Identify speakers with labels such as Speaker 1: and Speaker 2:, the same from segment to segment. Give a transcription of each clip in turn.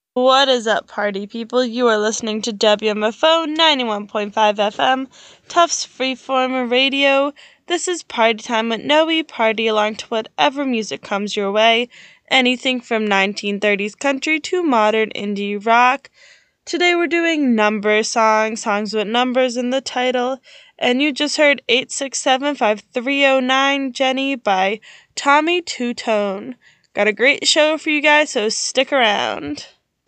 Speaker 1: What is up, party people? You are listening to WMFO 91.5 FM, Tufts Freeform Radio. This is Party Time with Noe. Party along to whatever music comes your way, anything from 1930s country to modern indie rock. Today we're doing number songs with numbers in the title, and you just heard 867-5309 Jenny by Tommy Two Tone. Got a great show for you guys, so stick around.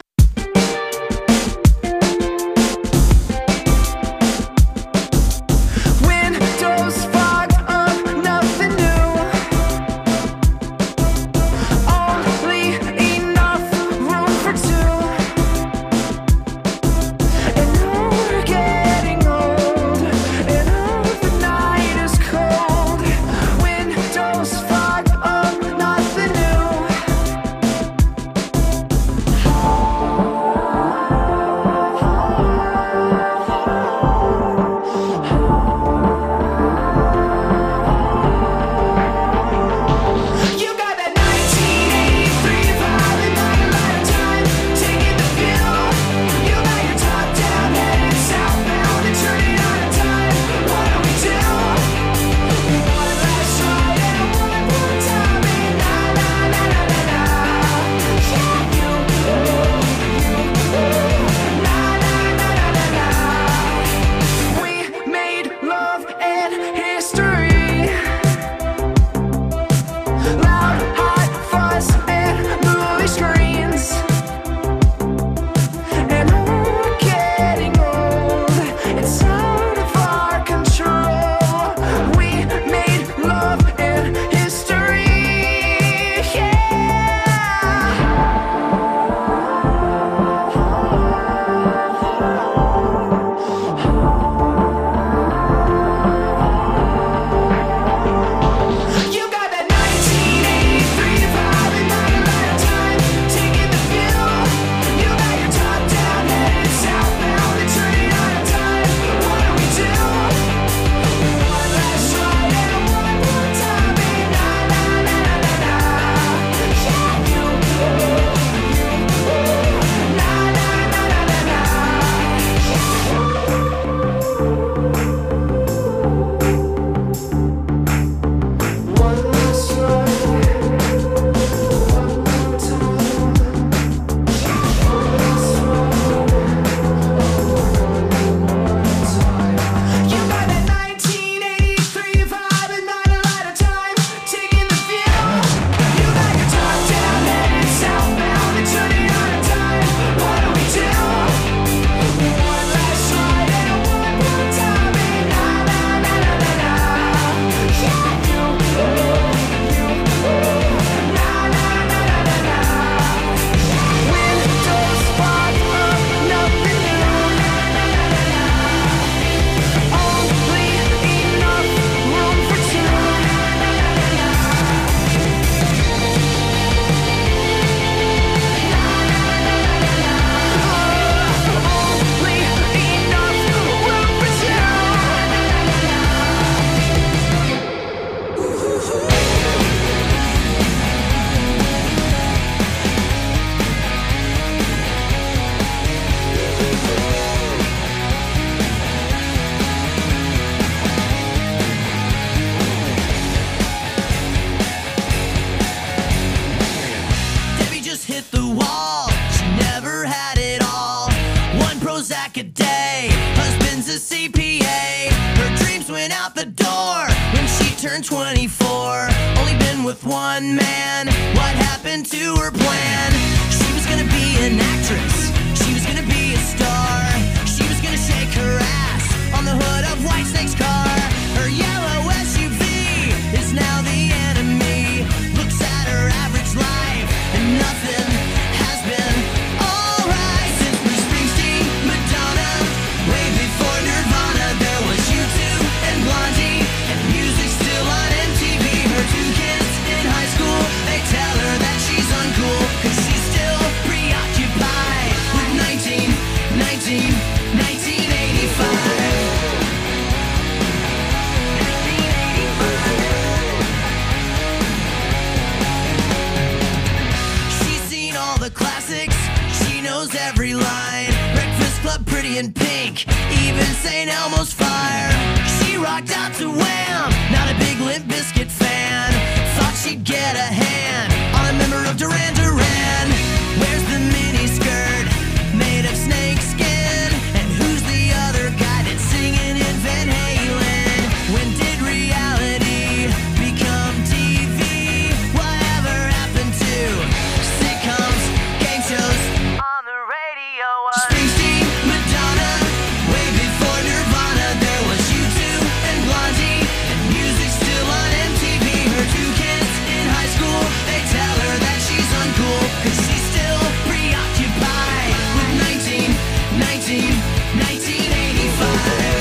Speaker 2: turned 24, only been with one man. What happened to her plan? She was gonna be an actress, she was gonna be a star, she was gonna shake her ass on the hood of Whitesnake's car. Her yellow SUV is now the enemy, looks at her average life and nothing has been alright. Since Bruce Springsteen, Madonna, way before Nirvana, there was U2 and Blondie, and music still on MTV. Her two kids in high school, they tell her that she's uncool, cause she's still preoccupied with 1985. She's seen all the classics, she knows knows every line. Breakfast Club, Pretty in Pink, even St. Elmo's Fire. She rocked out to Wham, not a big Limp Bizkit fan. Thought she'd get a hand on a member of Duran Duran. Where's the mini skirt made of snakeskin? And who's the other guy that's singing in Van Halen? When did reality become TV? Whatever happened to sitcoms, game shows on the radio? Springsteen, Madonna, way before Nirvana. There was U2 and Blondie, and music still on MTV. Her two kids in high school, they tell her that she's uncool, 'cause she's still preoccupied with 1985.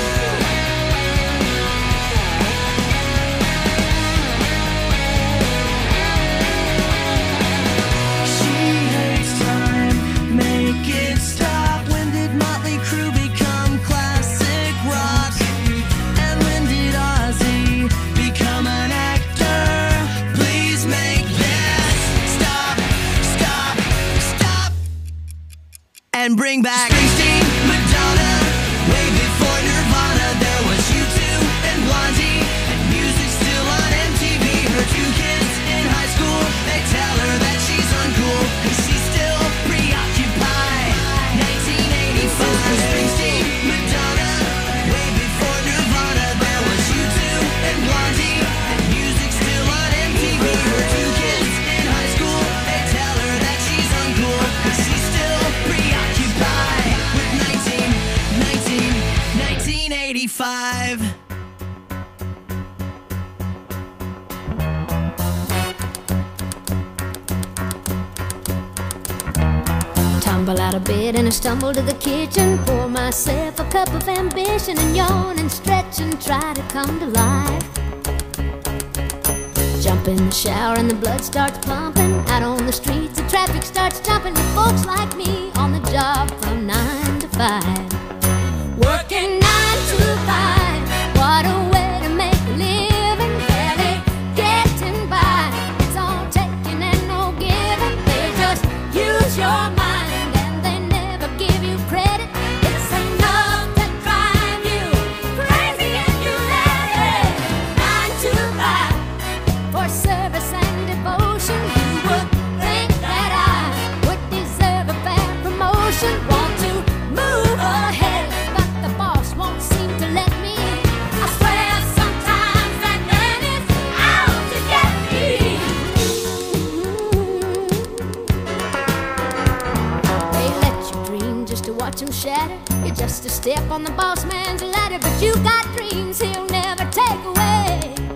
Speaker 2: She hates time, make it stop. When did Motley Crue become classic rock? And when did Ozzy become an actor? Please make this stop, stop, stop. And bring back Springsteen, Madonna, way before Nirvana. There was U2 and Blondie, and music still on MTV. Her two kids in high school, they tell her that she's uncool, 'cause she's still preoccupied. 1985. Springsteen, Madonna, way before Nirvana. There was U2 and Blondie, and music still on MTV. Her two kids in high school, they tell her that she's uncool, 'cause she's still preoccupied with 1985.
Speaker 3: Tumble out of bed and I stumble to the kitchen, pour myself a cup of ambition and yawn and stretch and try to come to life. Jump in the shower and the blood starts pumping. Out on the streets the traffic starts jumping with folks like me on the job from 9 to 5. Working 9 to 5, what a way to make a living. Barely getting by, it's all taking and no giving. They just use your mind and they never give you credit. It's enough to drive you crazy and you let it. 9 to 5, for service and devotion. You would think that I would deserve a fair promotion. Want to move ahead, but the boss won't seem to let me. I swear sometimes that man is out to get me. They let you dream just to watch him shatter. You're just a step on the boss man's ladder, but you got dreams he'll never take away.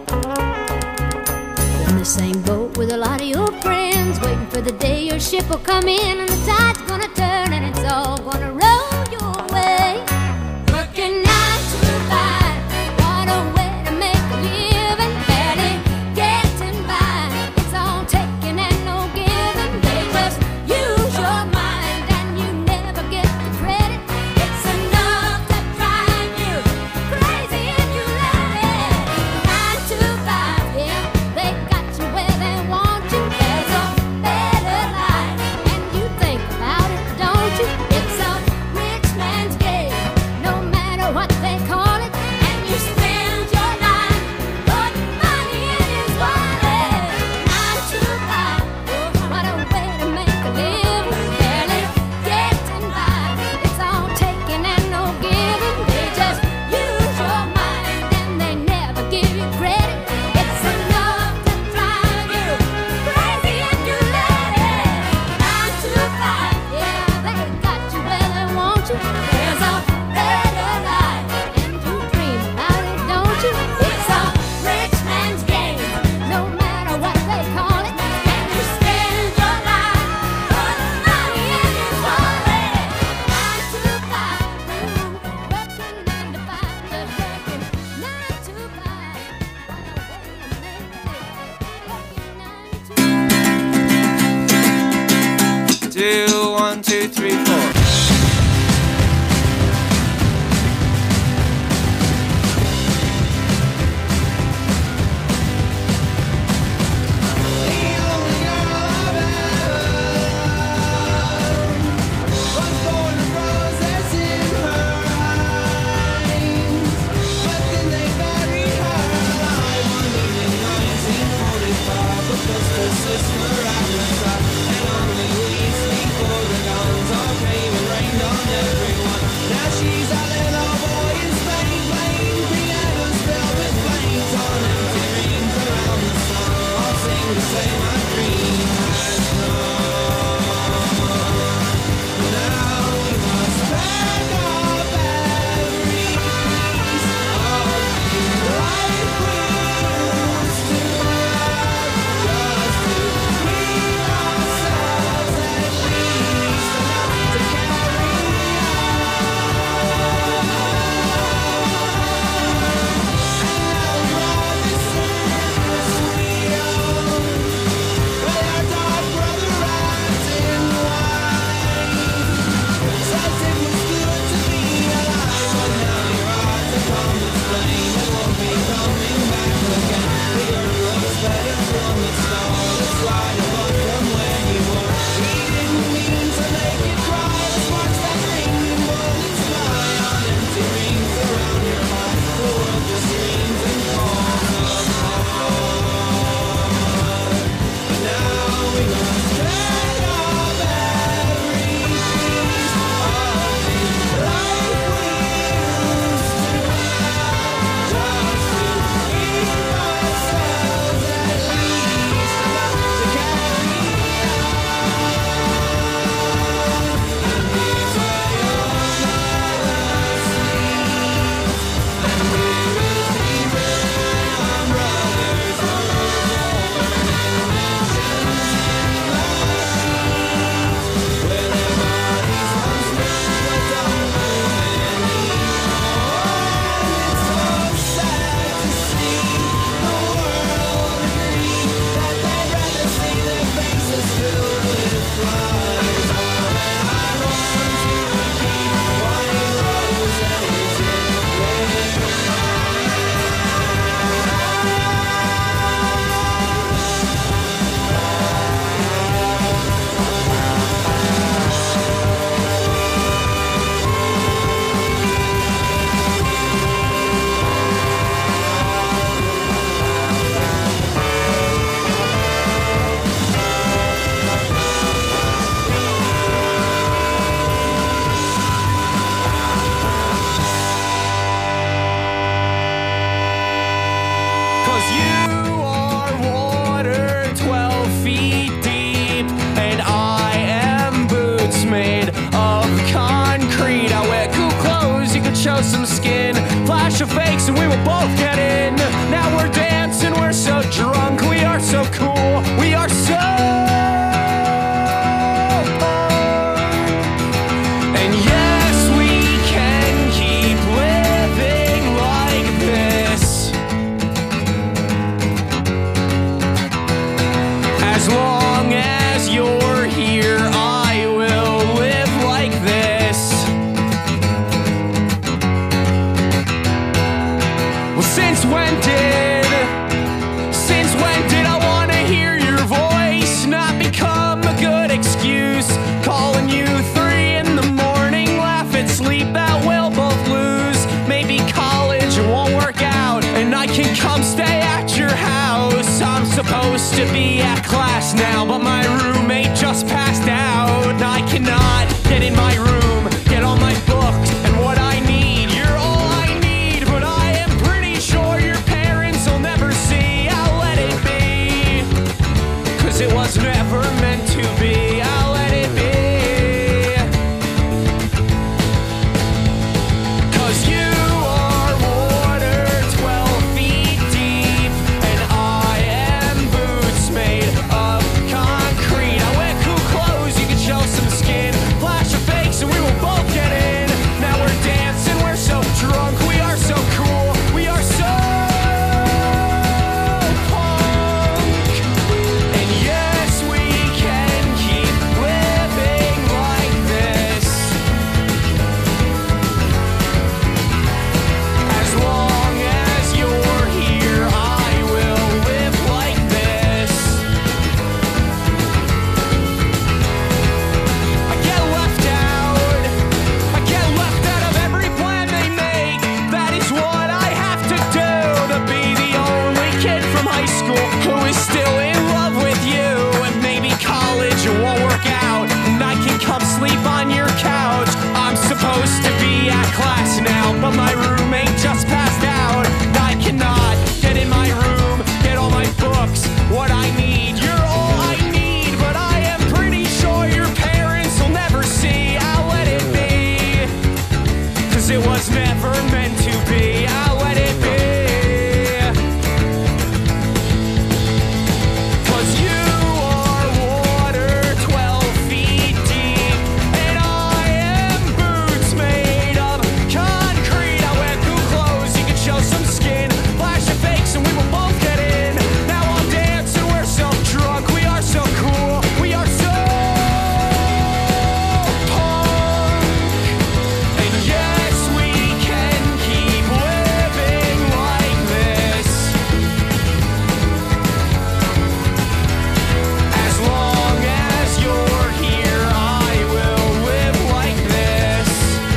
Speaker 3: In the same boat with a lot of your friends, waiting for the day your ship will come in and the tide's gonna turn and it's all gonna roll your way. Working 9 to 5, what a way to make a living. Barely getting by, it's all taking and no giving. They just use your mind and you never get the credit. It's enough to drive you crazy and you let it. 9 to 5, yeah, they got you where they want you. There's a better life and you think about it, don't you? It's a rich man's game, no matter what they call it. And you spend your life putting money in his wallet. 9 to 5, what a way to make a living. Barely getting by, it's all taking and no giving. They just use your mind and they never give you credit. It's enough to drive you crazy and you let it. 9 to 5, yeah, they got you where they want you. There's a better life and you dream about it, don't you? It's a rich man's game, no matter what they call it. And you spend your life putting money in his wallet. 9 to 5, working 9 to 5, just working 9 to 5. What a way to make a living. Working 9 to 5.
Speaker 4: 2, 1, 2, 3, 4.
Speaker 2: The only girl I've ever
Speaker 4: show some skin. Flash of fakes and we will both get in. Now we're dancing, we're so drunk, we are so cool, we are so punk. And yes, we can keep living like this, as long as you're here, I will live like this. Well, since when did I want to hear your voice not become a good excuse? Calling you 3 in the morning, laugh at sleep that we'll both lose. Maybe college won't work out and I can come stay at your house. I'm supposed to be at class now, but my roommate just passed out. I cannot get in my room, get all my books and what I need. You're all I need, but I am pretty sure your parents will never see. I'll let it be, 'cause it was never meant to be. I'll let it be, 'cause you are water 12 feet deep, and I am boots made of concrete. I wear cool clothes, you can show some skin. Flash of fakes and we will both get in. Now we're dancing, we're so drunk, we are so cool, we are so punk. And yes, we can keep living like this, as long as you're here, I will live like this. I get left out. I get left out of every plan they make. That is what I have to do to be the only kid from high school who is still in love with you. And maybe college won't work out and I can come sleep on your couch. I'm supposed to be at class now, but my roommate just passed out. I cannot get in my room, get all my books, what I need. You're all I need, but I am pretty sure your parents will never see. I'll let it be, 'cause it was never meant to be. I'll let it be, 'cause you are water 12 feet deep, and I am boots made of concrete. I wear cool clothes, you can show some skin. Flash of fakes and we will both get in. Now I'm dancing, we're so drunk, we are so cool, we are so punk. And yes, we can keep living like this, as long as you're here, I will live like this.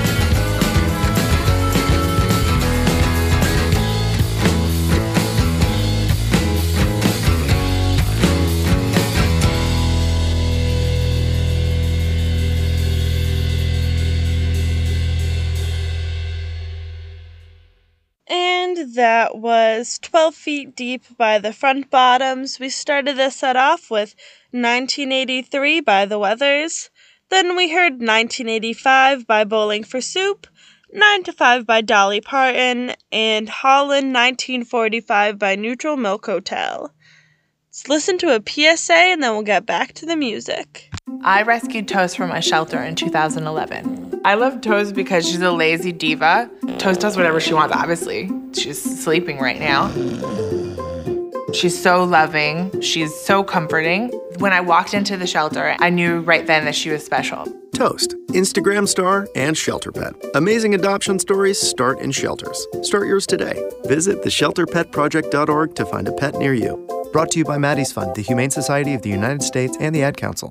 Speaker 1: And that was 12 Feet Deep by the Front Bottoms. We started this set off with 1983 by the Weathers. Then we heard 1985 by Bowling for Soup, 9 to 5 by Dolly Parton, and Holland 1945 by Neutral Milk Hotel. Let's listen to a PSA and then we'll get back to the music.
Speaker 5: I rescued Toast from a shelter in 2011. I love Toast because she's a lazy diva. Toast does whatever she wants, obviously. She's sleeping right now. She's so loving. She's so comforting. When I walked into the shelter, I knew right then that she was special.
Speaker 6: Toast, Instagram star and shelter pet. Amazing adoption stories start in shelters. Start yours today. Visit theshelterpetproject.org to find a pet near you.
Speaker 7: Brought to you by Maddie's Fund, the Humane Society of the United States, and the Ad Council.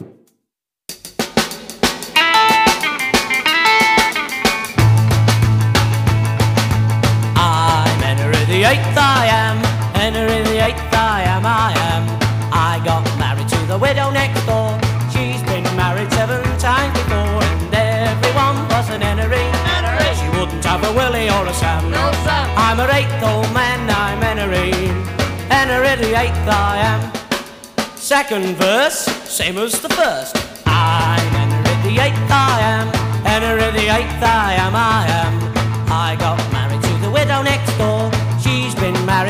Speaker 2: I'm Henry the Eighth, I am. Henry the Eighth, I am. I got married to the widow next door. She's been married 7 times before, and everyone was an Henry. She wouldn't have a Willie or a Sam. No, Sam. I'm her 8th old man, I'm Henry. Henry the Eighth, I am. Second verse, same as the first. I'm Henry the Eighth, I am. Henry the Eighth, I am. I got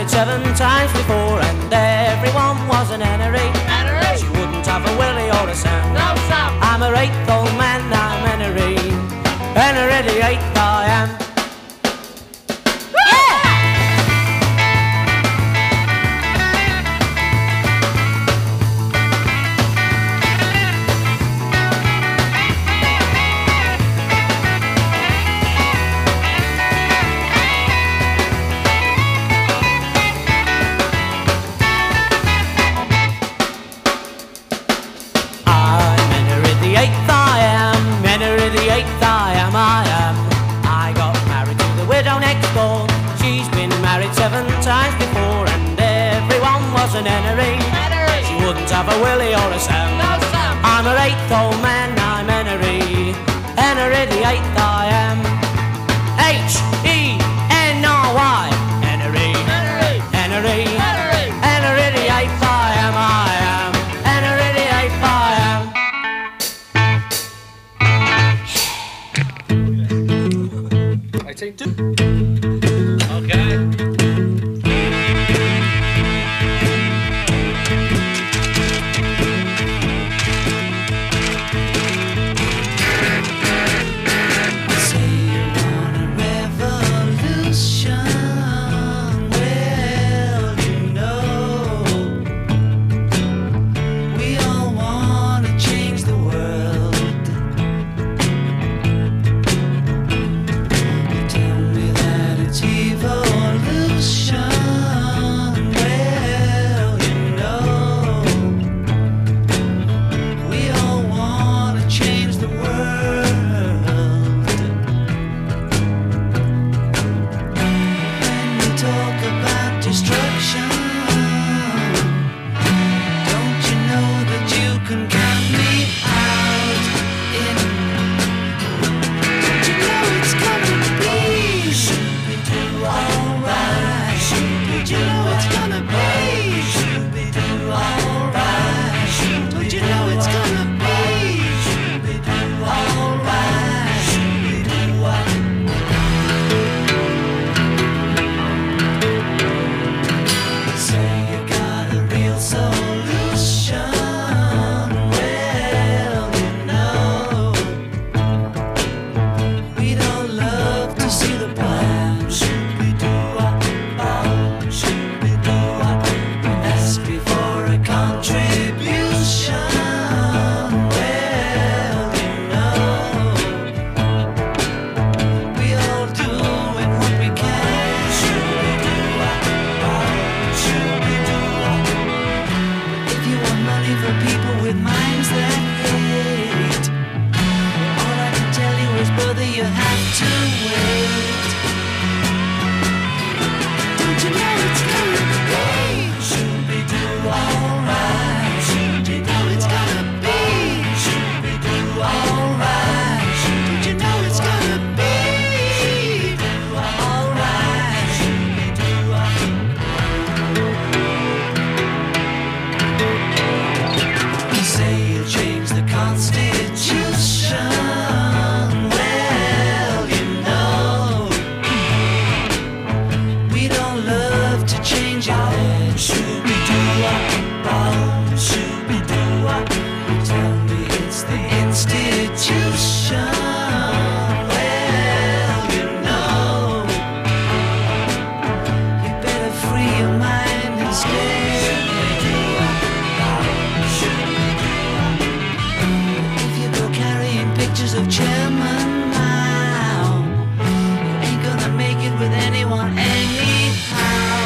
Speaker 8: married 7 times before, and everyone was an Henry. She wouldn't have a Willie or a Sam. No, Sam. I'm her 8th old man, I'm Henry. Henry the 8th I am. I got married to the widow next door. She's been married 7 times before, and everyone was an Henry. She wouldn't have a Willie or a Sam. No, Sam. I'm her 8th old man, I'm Henry. Henry the 8th I am. H-E-N-R-Y. Henry. Henry. Henry the 8th I am. Henry the 8th I am.
Speaker 4: I take 2. Okay.
Speaker 2: Say you want a revolution. Well, you know, we all want to change the world. You tell me that it's evolution. Well, you know, we all want to change the world. When we talk about destruction, don't you know that you can count me out in? Don't you know it's gonna be? Should we do alright? Don't you know it's gonna be? Should we do alright? Don't you know it's gonna be? Should we do alright? Should we do Say you got a real solution. Well, you know, we'd all love to see the plan. Should we do should we do ask me for a contribution? Well, you know, we all doing what we can. Should we do should we do if you want money for people with minds that hate, all I can tell you is, brother, you have to wait. Don't you know it's gonna be? Should we do alright? Should we do it's gonna be? Should we do alright? Don't you know it's gonna be? Alright. Should we do You say you change the Constitution. Well, you know, we don't love to change it. Should we do should we do You tell me it's the institution. Well, you know, you better free your mind instead. If you go carrying pictures of chairman now, you ain't gonna make it with anyone anyhow.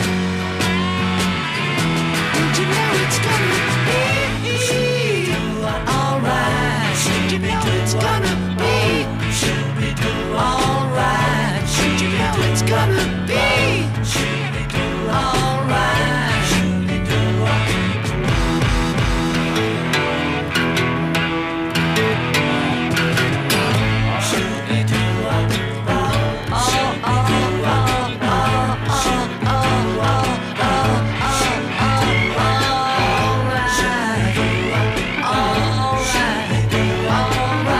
Speaker 2: Don't you know it's gonna be alright? Should you know it's gonna be? Should we do alright? Should you know it's gonna be? Should we do alright? Should we do Should we do alright?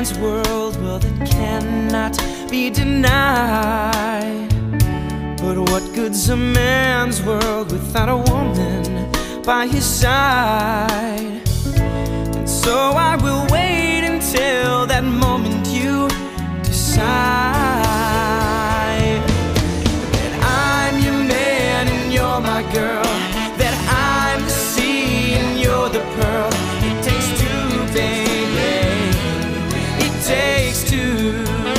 Speaker 4: man's world, well, that cannot be denied. But what good's a man's world without a woman by his side? And so I will wait until that moment you decide that I'm your man and you're my girl, that I'm the sea and you're the pearl. It takes two, baby, it takes two.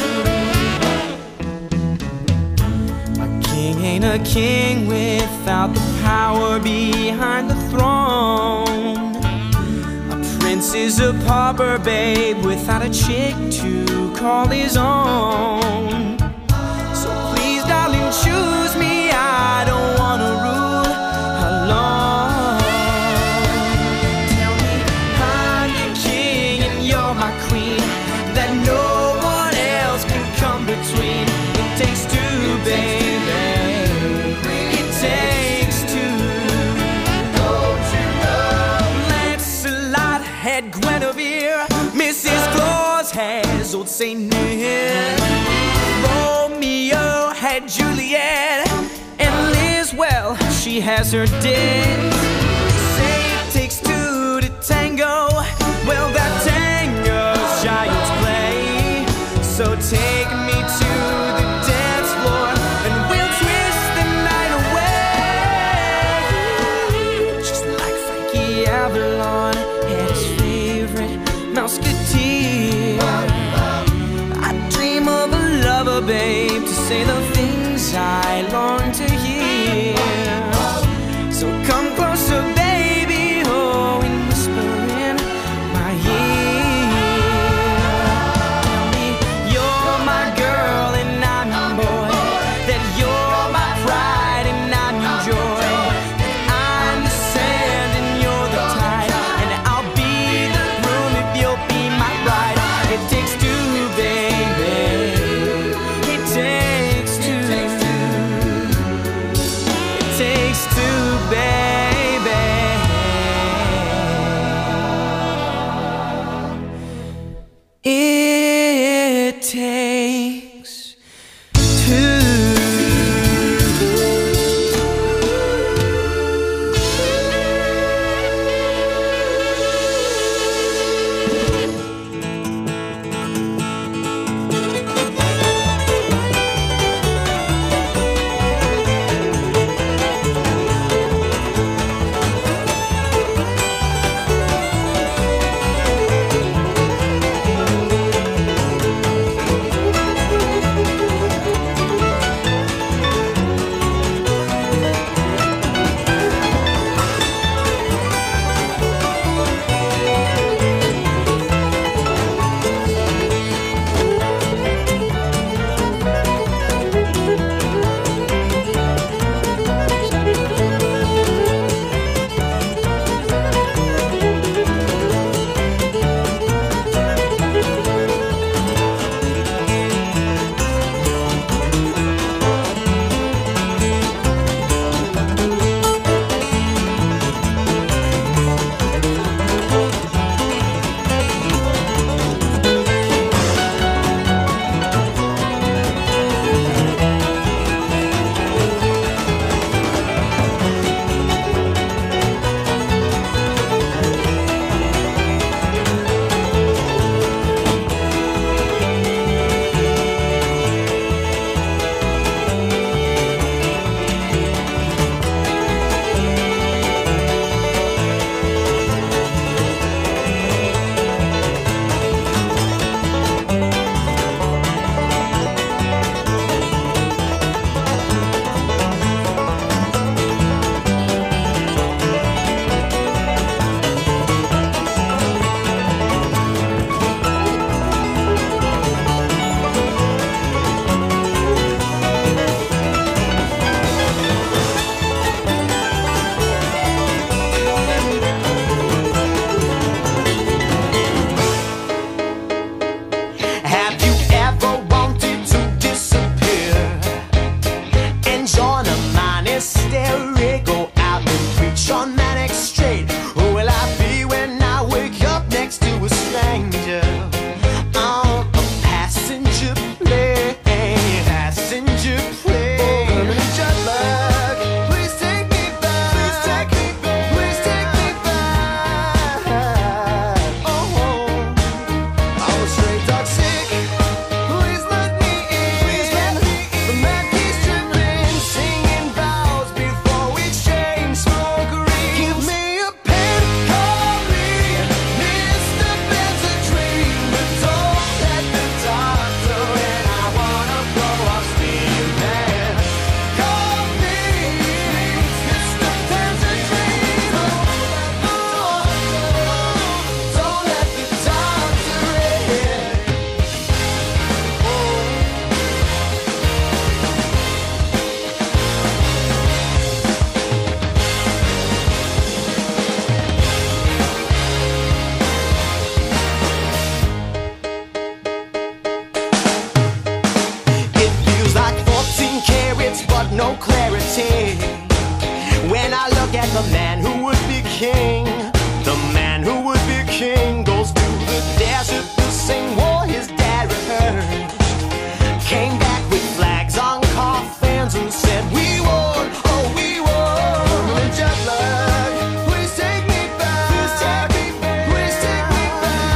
Speaker 4: A king ain't a king without the power behind the throne. A prince is a pauper, babe, without a chick to call his own. So please, darling, choose me, I don't wanna rule alone. Tell me I'm your king and you're my queen, that no one else can come between. It takes two, baby, it takes two. Don't you know? Lancelot had Guinevere, Mrs. Claus has old Saint Nick, Romeo had Juliet, and Liz, well, she has her dick. Say it takes two to tango, well, that tango's child's play. So take me to the dance floor and we'll twist the night away, just like Frankie Avalon and his favorite Mouseketeer. I dream of a lover, babe, to say the things I long to hear. So come closer, baby, oh, and whisper in my ear. Tell me you're my girl and I'm your boy, that you're my pride and I'm your joy, that I'm the sand and you're the tide, and I'll be the groom if you'll be my bride. It takes two, baby, it takes two. passenger plane. Passenger plane. Permanent jet lag. Please take me back. Please take me back. Please take me back. Oh, I'm a stray dog sick. Please let me in. Please let me in. The man keeps tripping, singing vows before we exchange smokery. Give me a pen, call me Mr. Benzatrine, but don't let the doctor in. I wanna blow off steam, man. Call me Mr. Benzatrine. Don't let the doctor in. It feels like 14 carats, but no clarity. When I look at the man who would be king, the man who would be king goes to the desert to sing war his dad rehearsed. Came back with flags on coffins and said, we won, oh we won. Jet lag, please take me back. Please take me back. Please take me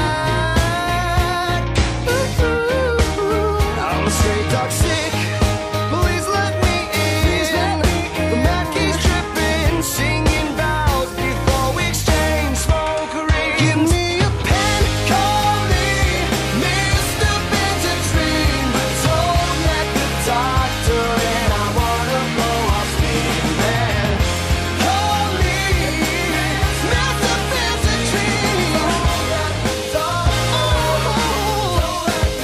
Speaker 4: back. I'm a stray dog sick. Please let me in. The man keeps tripping, singing vows before we exchange smokery. Give me a pen, call me Mr. Benzatrine, but don't let the doctor in. I wanna blow off steam, man. Call me Mr. Benzatrine. Don't let the doctor. Don't let the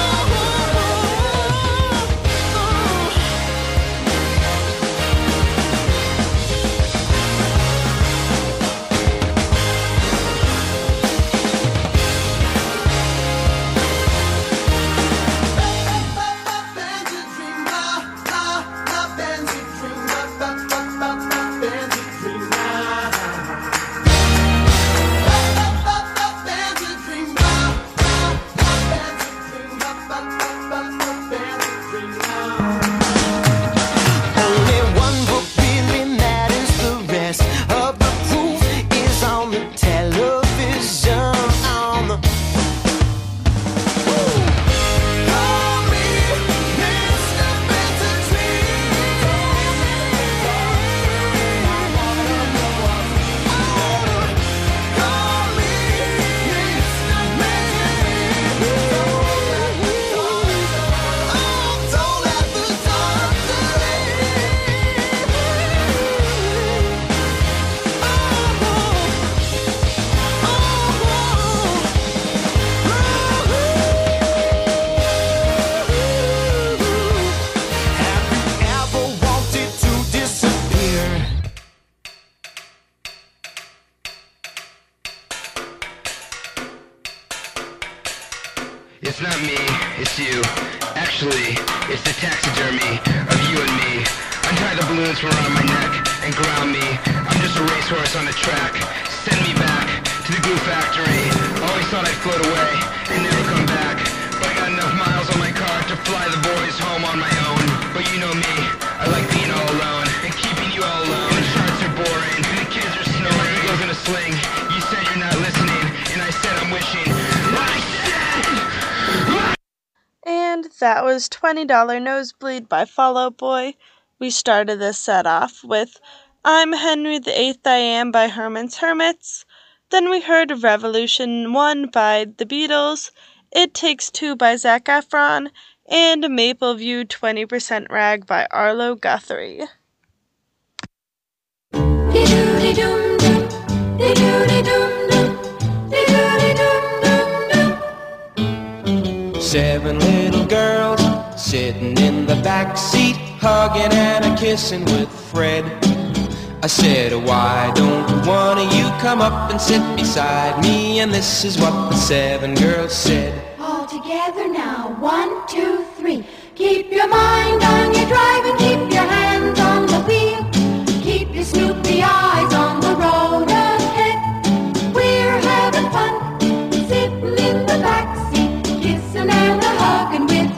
Speaker 4: Only one book really matters, the rest of the proof is on the television, on the Call me Mr. Benzatrine. Call me Mr. Benzatrine. Don't let the doctor Have you ever wanted to disappear?
Speaker 9: It's not me, it's you. Actually, it's the taxidermy of you and me. Untie the balloons from around my neck and ground me. I'm just a racehorse on the track. Send me back to the glue factory. Always thought I'd float away and never come back. But I got enough miles on my car to fly the boys home on my own. But you know me, I like being all alone and keeping you all alone. And the charts are boring, and the kids are snoring. My ego's in a sling. You said you're not listening, and I said I'm wishing. I said.
Speaker 1: And that was $20 Nosebleed by Fall Out Boy. We started this set off with I'm Henry the Eighth I Am by Herman's Hermits. Then we heard Revolution 1 by The Beatles, It Takes Two by Zac Efron, and Mapleview 20% Rag by Arlo Guthrie.
Speaker 3: Dee-doo-dee-dum-dum, dee-doo-dee-dum-dum, dee-doo-dee-dum-dum-dum.
Speaker 4: 7 little girls sitting in the back seat, hugging and a-kissing with Fred. I said, why don't one of you come up and sit beside me? And this is what the 7 girls said.
Speaker 3: All together now, 1, 2, 3. Keep your mind on your drive and keep your hands on the wheel. Keep your snoopy eyes on the road ahead. We're having fun, sitting in the backseat, kissing and a-hugging with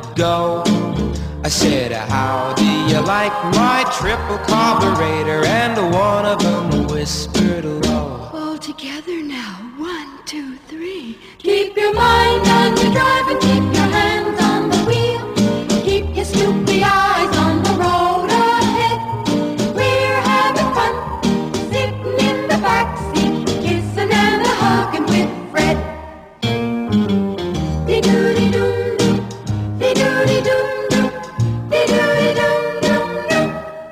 Speaker 10: go. I said, how do you like my triple carburetor? And one of them whispered low,
Speaker 3: all together now, 1, 2, 3. Keep your mind on the drive and keep your hands on the wheel. Keep your snoopy eyes on the road ahead. We're having fun, sitting in the backseat, kissing and hugging with Fred. Dee-doo-dee-doom-doom, dee-doo-dee-doom-doom, dee-doo-dee-doom-doom-doom.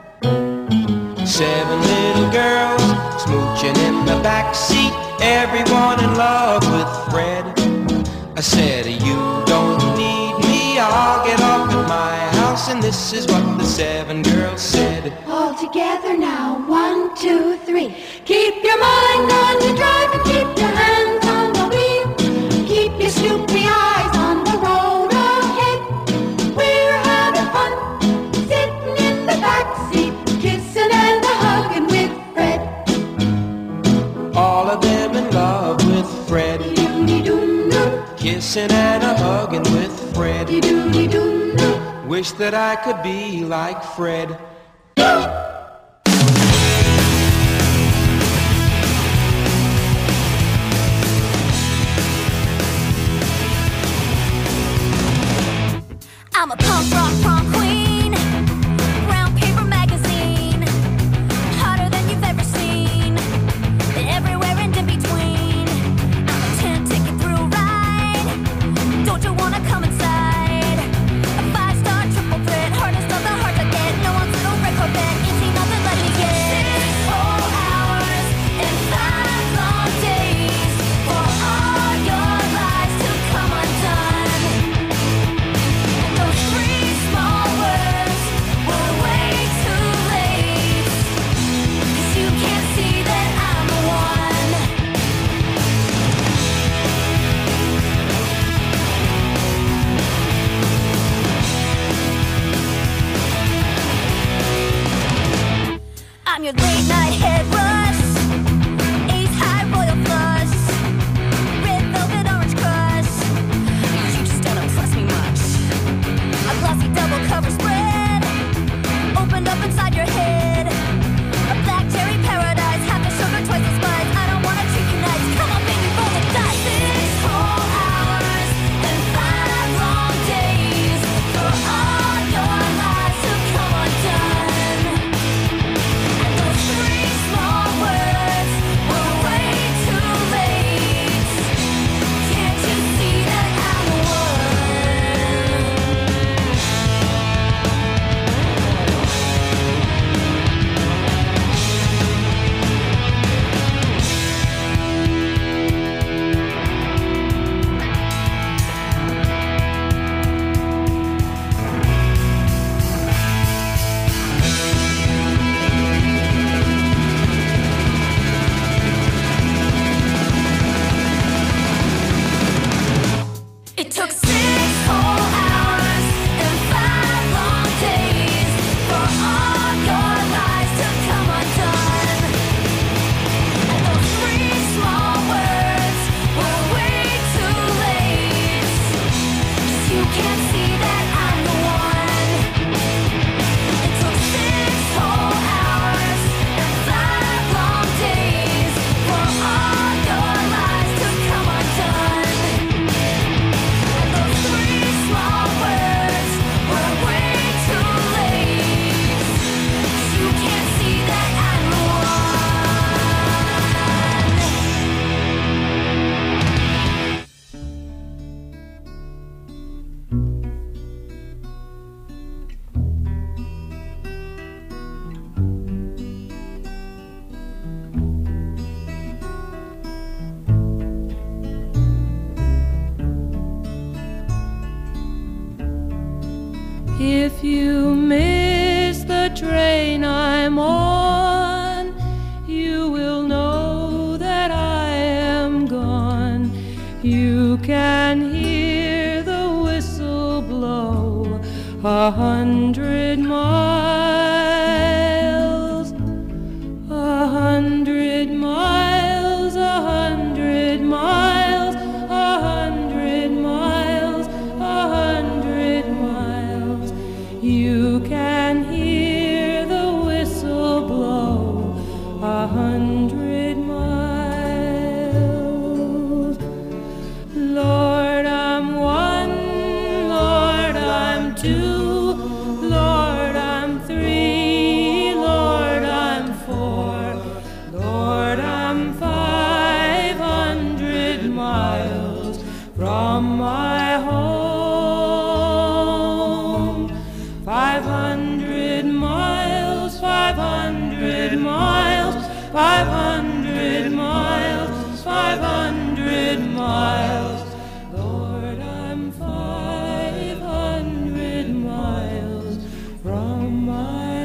Speaker 10: 7 little girls smooching in the backseat, everyone in love with Fred. I said, you don't need me, I'll get off at my house. And this is what the 7 girls said.
Speaker 3: All together now, 1, 2, 3. Keep your mind on the drive and keep your hands on the wheel. Keep your snoopy eyes on the road ahead. We're having fun, sitting in the backseat, kissing and hugging with Fred.
Speaker 10: All of them in love with Fred, kissing and hugging with Fred. Wish that I could be like Fred.
Speaker 3: I'm a punk rock prom queen, brown paper magazine, hotter than you've ever seen, and everywhere and in between. I'm a 10-ticket through ride, don't you wanna come inside? A 5-star triple threat, hardest of the hard to get, no one's little red carpet, it's nothing like it yet. 6 whole hours and 5 long days for all your lies to come undone. Those 3 small words were way too late, 'cause you can't see that I'm the one. I'm your late night head rush, Ace High Royal Flush, red velvet orange crush. You just don't impress me much. A glossy double cover spread opened up inside your head. A black cherry paradise, half the sugar, twice the spice. I don't wanna treat you nice. Come on, baby, roll the dice. 6 whole hours and 5 long days for all your lies to come undone. And those 3 small words were way too late. Can't you see that I'm the one? It took 6 whole hours and 5 long days for all your lies to come undone. And those 3 small words were way too late, 'cause you can't see that I'm the one. It took 6 whole hours and 5 long days for all your lies to come undone. And those 3 small words were way too late, 'cause you can't see that I'm the
Speaker 11: If you miss the train I'm on, you will know that I am gone. You can hear the whistle blow 100 miles, 100 miles, 100 miles, 100 miles, 100 miles. 2. Lord, I'm 3. Lord, I'm 4. Lord, I'm 500 miles from my home. 500 miles, 500 miles, 500 miles, 500 miles. Lord, I'm 500 miles from my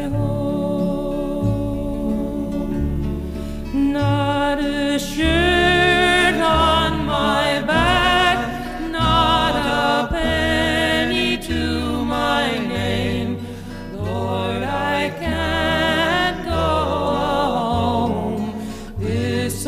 Speaker 11: home. Not a shirt on my back, not a penny to my name. Lord, I can't go home this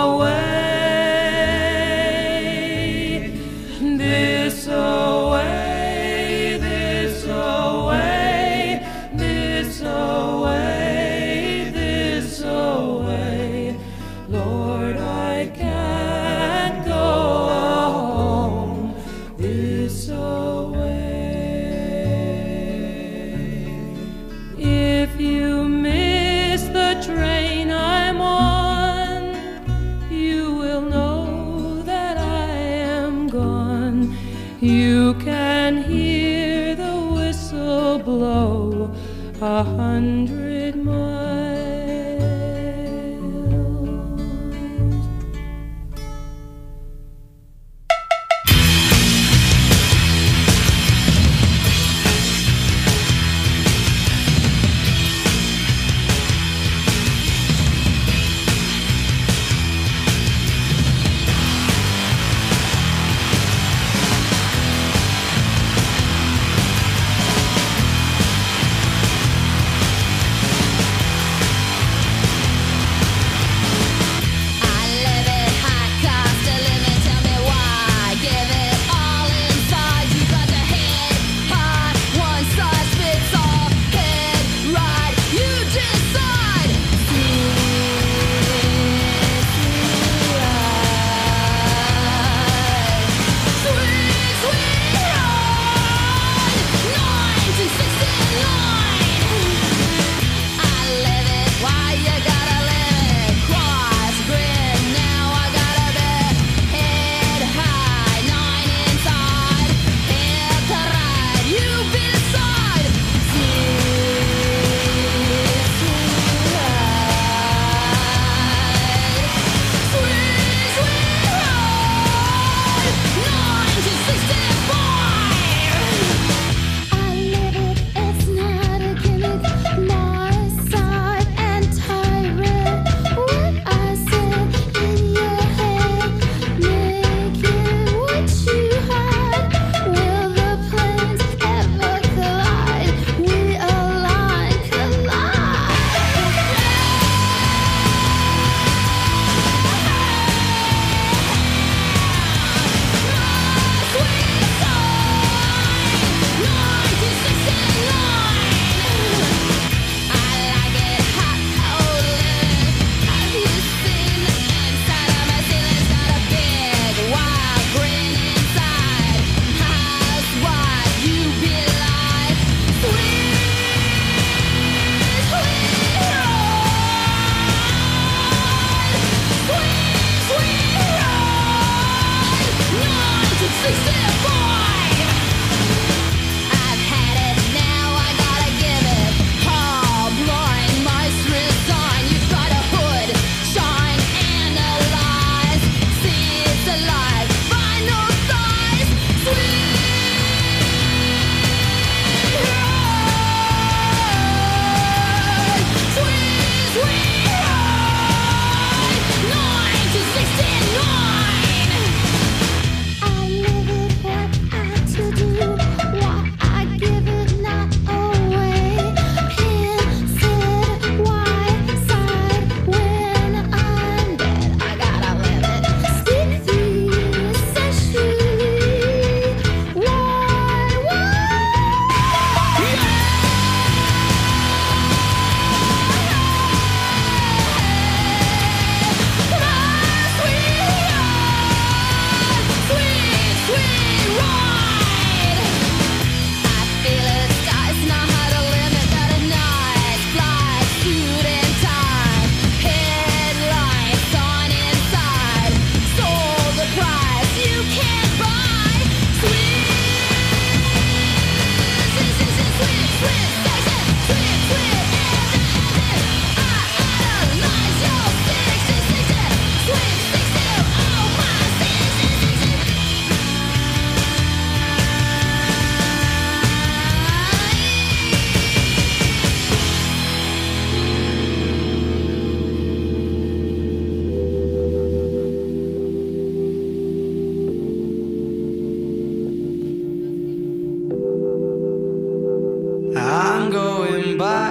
Speaker 11: away, this away, this away, this away, this away. Lord, I can't go home this away. If you miss the train I'm on, you will know that I am gone. You can hear the whistle blow 100 miles.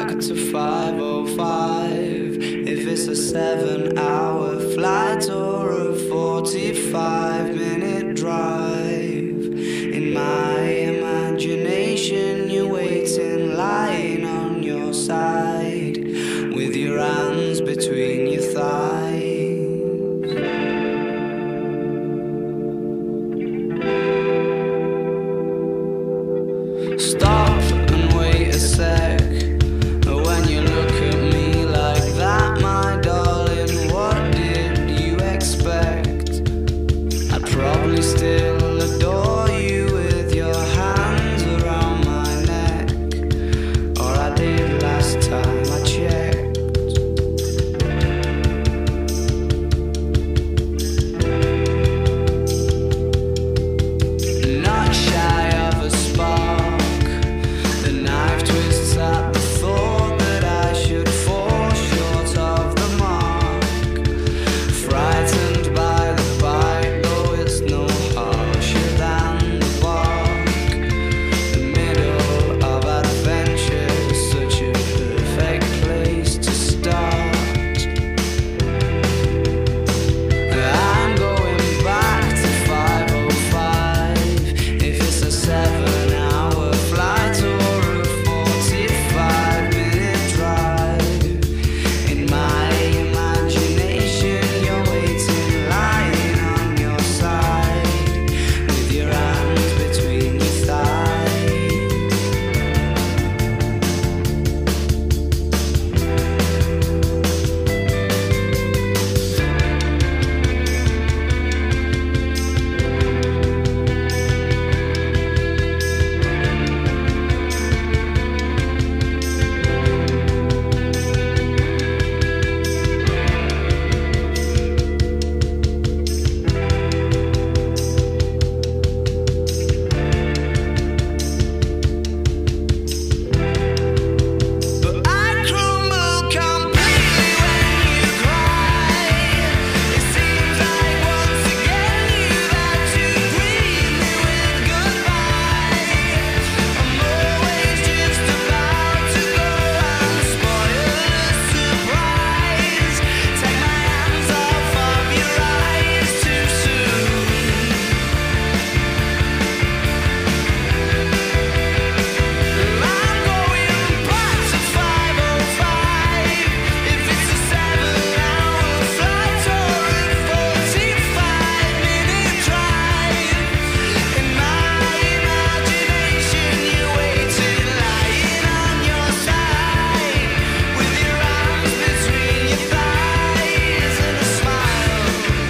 Speaker 12: back to 5:05. If it's a 7-hour flight or a 45-minute drive, in my imagination you're waiting, lying on your side, with your hands between your thighs. Stop and wait a sec. When you look at me like that, my darling, what did you expect? I'd probably still adore you with your hands around my neck, or I did last time I checked. Not shy of a spark, the knife twists at the thought that I should fall short of the mark. Frightened by the bite, though it's no harsher than the bark. The middle of adventure is such a perfect place to start. I'm going back to 5:05. If it's a 7-hour flight or a 45-minute drive, in my imagination you're waiting, lying on your side, with your hands between your thighs. But I crumble completely when you cry. It seems like once again you've had to greet me with goodbye. I'm always just about to go and spoil the surprise. Take my hands off of your eyes too soon. I'm going back to 5:05. If it's a 7-hour flight or a 45-minute drive, in my imagination you're waiting, lying on your side, with your arms between your thighs and a smile.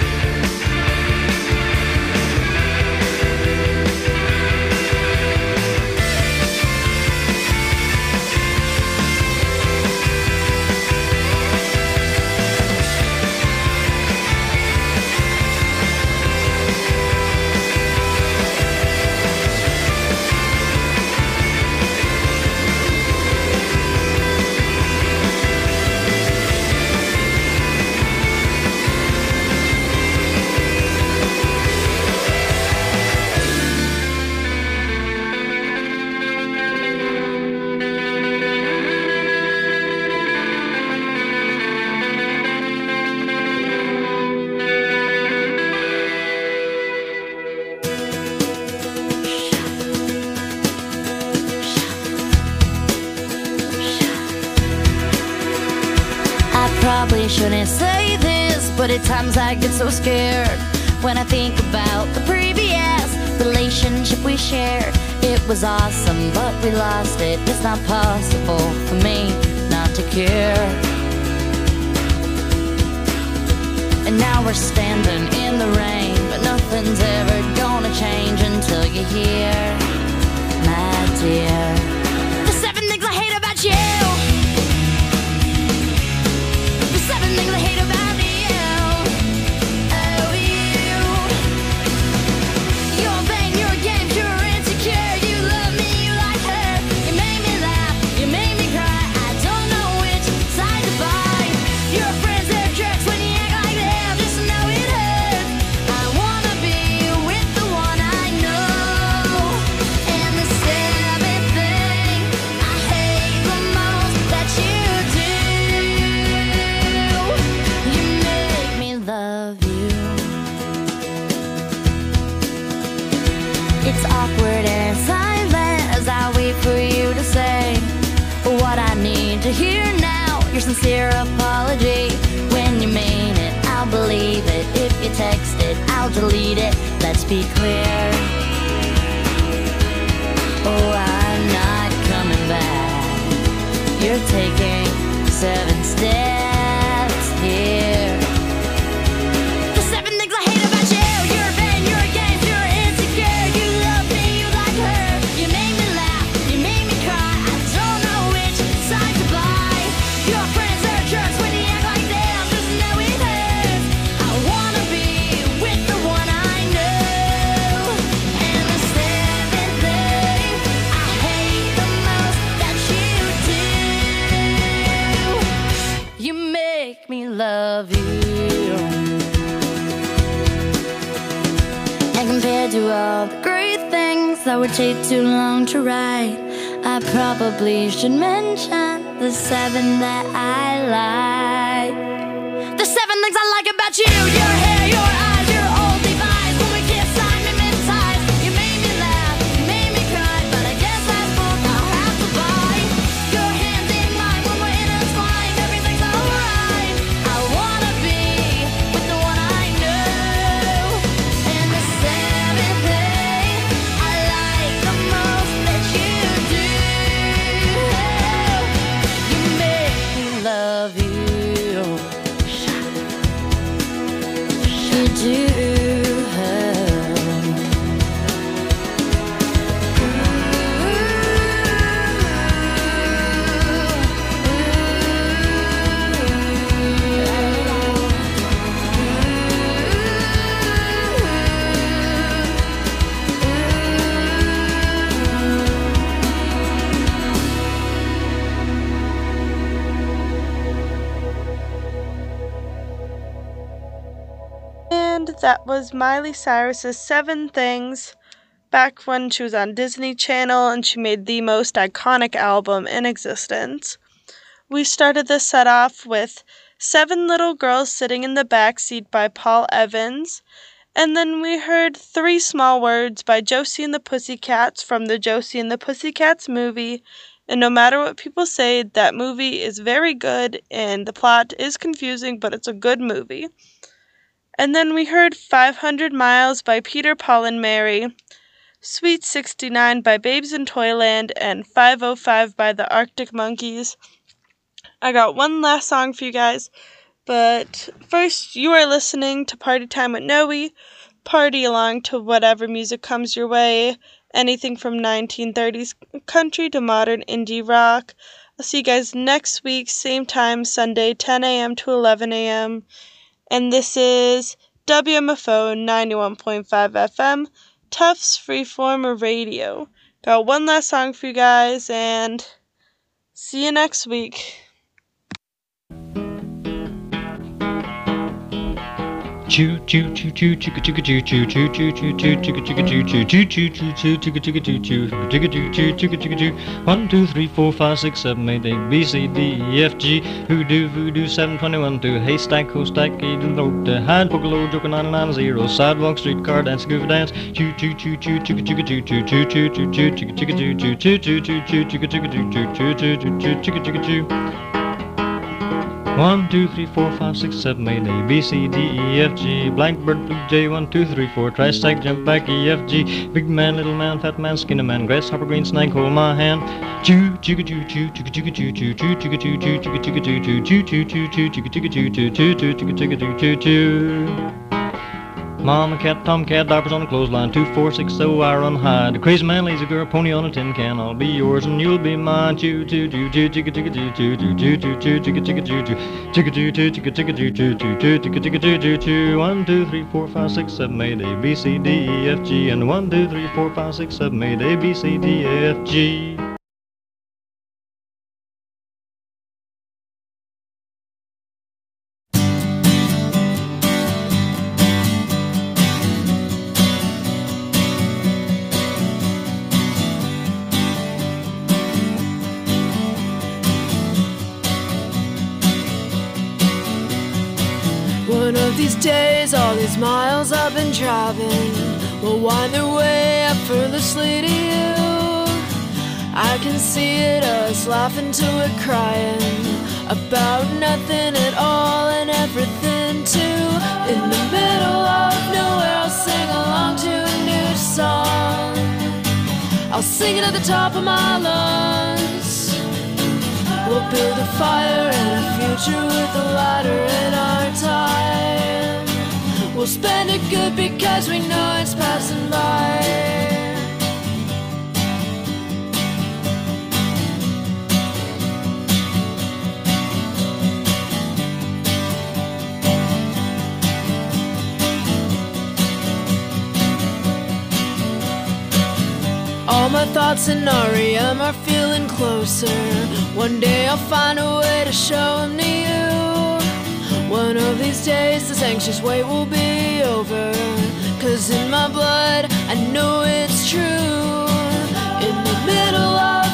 Speaker 13: I probably shouldn't say this, but at times I get so scared when I think about the previous relationship we shared. It was awesome, but we lost it. It's not possible for me not to care. And now we're standing in the rain, but nothing's ever gonna change until you're here, my dear. The 7 things I hate about you. The 7 things I hate about you. Oh, you. You're vain, you're game, you're insecure. You love me, you like her. You made me laugh, you made me cry. I don't know which side to buy. Your friends, they're jerks when you act like them. Just know it hurts. I wanna be with the one I know. And the 7 things sincere apology. When you mean it, I'll believe it. If you text it, I'll delete it. Let's be clear. Oh, I'm not coming back. You're taking 7 steps here. The 7 things I hate about you. You're vain, you're against, you're insecure. You love me, you like her. You make me laugh, you make me cry. I don't know which side to buy. Your friends are jerks when you act like them. Just know it hurts. I wanna be with the one I know. And the 7th thing I hate the most that you do. You make me love you. And compared to all the great things that would take too long to write, I probably should mention the 7 that I like. The 7 things I like about you. Your hair, your eyes, your old device. When we kiss, I mimetize. You made me laugh, you made me cry. But I guess that's book I'll have to buy. Your hands in mine when we're intertwined. Everything's alright. I wanna be with the one I know. And the 7th thing I like the most that you do. You make me love you. You do.
Speaker 1: And that was Miley Cyrus's 7 Things, back when she was on Disney Channel and she made the most iconic album in existence. We started this set off with 7 Little Girls Sitting in the Backseat by Paul Evans, and then we heard 3 Small Words by Josie and the Pussycats from the Josie and the Pussycats movie. And no matter what people say, that movie is very good and the plot is confusing, but it's a good movie. And then we heard 500 Miles by Peter, Paul, and Mary, Sweet 69 by Babes in Toyland, and 505 by the Arctic Monkeys. I got one last song for you guys, but first you are listening to Party Time with Noe. Party along to whatever music comes your way, anything from 1930s country to modern indie rock. I'll see you guys next week, same time, Sunday, 10 a.m. to 11 a.m., and this is WMFO 91.5 FM, Tufts Freeform Radio. Got one last song for you guys, and see you next week.
Speaker 14: Choo choo choo choo chicka chicka choo choo choo choo choo choo chicka chicka choo choo choo choo choo choo chicka chicka choo choo chicka choo choo chicka chicka choo. 1 2 3 4 5 6 7 8 A B C D E F G. Hoodoo voodoo 721 2 haystack haystack Eden road hide boogaloo joker 990 sidewalk streetcar dance goof dance. Choo choo choo choo chicka chicka choo choo choo choo choo choo chicka chicka choo choo choo choo choo choo chicka chicka choo choo choo choo choo choo chicka chicka choo. 1 2 3 4 5 6 7 8 A B C D E F G. Blackbird blue jay 1 2 3 4 tri-stack jump back E F G. Big man little man fat man skinny man grasshopper green snake hold my hand. Choo chicka choo choo chicka chicka choo choo choo chicka choo choo chicka chicka choo choo choo choo choo choo chicka chicka choo choo choo choo chicka chicka choo choo choo. Mama cat, Tom cat, diapers on the clothesline, 2460, I run high. The crazy man, lazy girl, pony on a tin can. I'll be yours and you'll be mine. Choo choo choo choo chicka chicka choo choo choo choo choo choo chicka chicka choo choo chicka choo choo chicka chicka choo choo choo choo chicka chicka choo choo choo. 1 2 3 4 5 6 7 8 A B C D E F G and 1 2 3 4 5 6 7 8 A B C D E F G.
Speaker 15: One of these days, all these miles I've been driving will wind their way effortlessly to you. I can see it, us laughing till we're crying about nothing at all and everything too. In the middle of nowhere, I'll sing along to a new song. I'll sing it at the top of my lungs. We'll build a fire and a future with a ladder in our time. We'll spend it good because we know it's passing by. All my thoughts in REM are feeling closer. One day I'll find a way to show them to you. One of these days this anxious wait will be over. 'Cause in my blood I know it's true. In the middle of